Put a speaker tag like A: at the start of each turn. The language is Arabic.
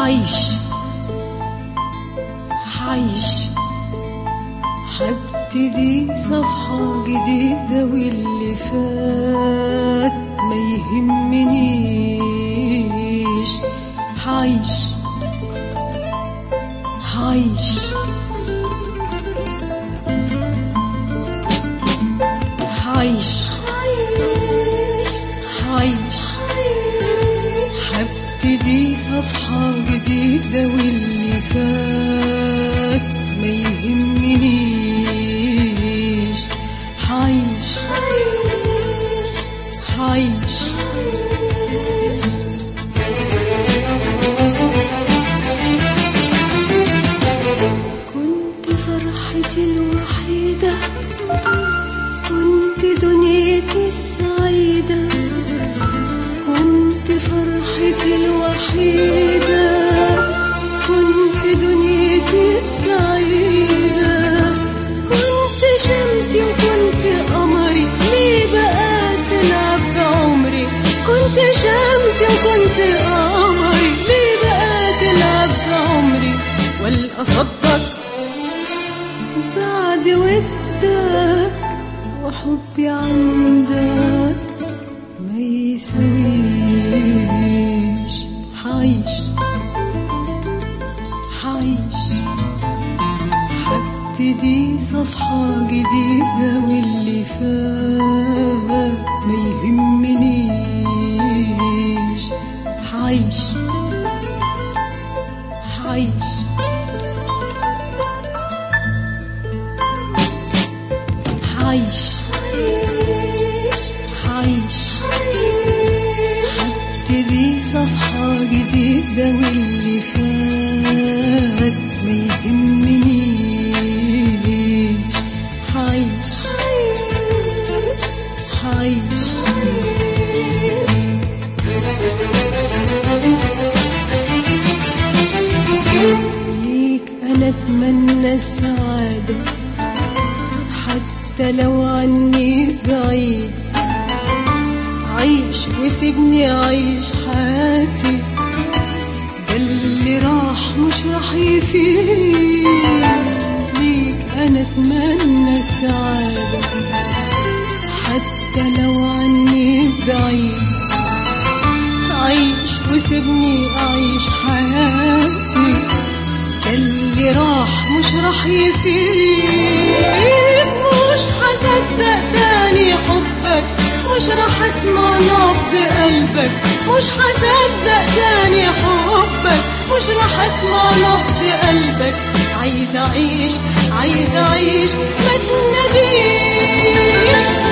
A: حعيش هبتدي صفحة جديدة، واللي فات ما يهمنيش. حعيش هبتدي صفحة جديدة، واللي فات ما يهمنيش. حعيش كنت فرحتي الوحيدة، كنت دنيتي السعيدة، كنت فرحتي الوحيدة، كنت دنيتي السعيدة، كنت شمسي وكنت قمري، ليه بقى تلعب بعمري؟ كنت شمسي وكنت قمري، ليه بقى تلعب بعمري؟ والقى صدق بعد ودك وحبي عندك ما يسويش. حعيش هبتدي صفحة جديدة، واللي فات ما يهمنيش. حعيش هبتدي صفحة جديدة، واللي فات ما يهمنيش. حعيش ليك أنا أتمنى السعادة، حتى لو عني بعيد. عيش وسيبني أعيش حياتي، ده اللي راح مش راح يفيد. ليك أنا أتمنى السعادة، حتى لو عني بعيد. عيش وسيبني أعيش حياتي، ده اللي راح مش راح يفيد. مش هصدق تاني حبك، مش راح اسمع نبض قلبك، مش هصدق تاني حبك، مش راح اسمع نبض قلبك. عايز اعيش ما تناديش.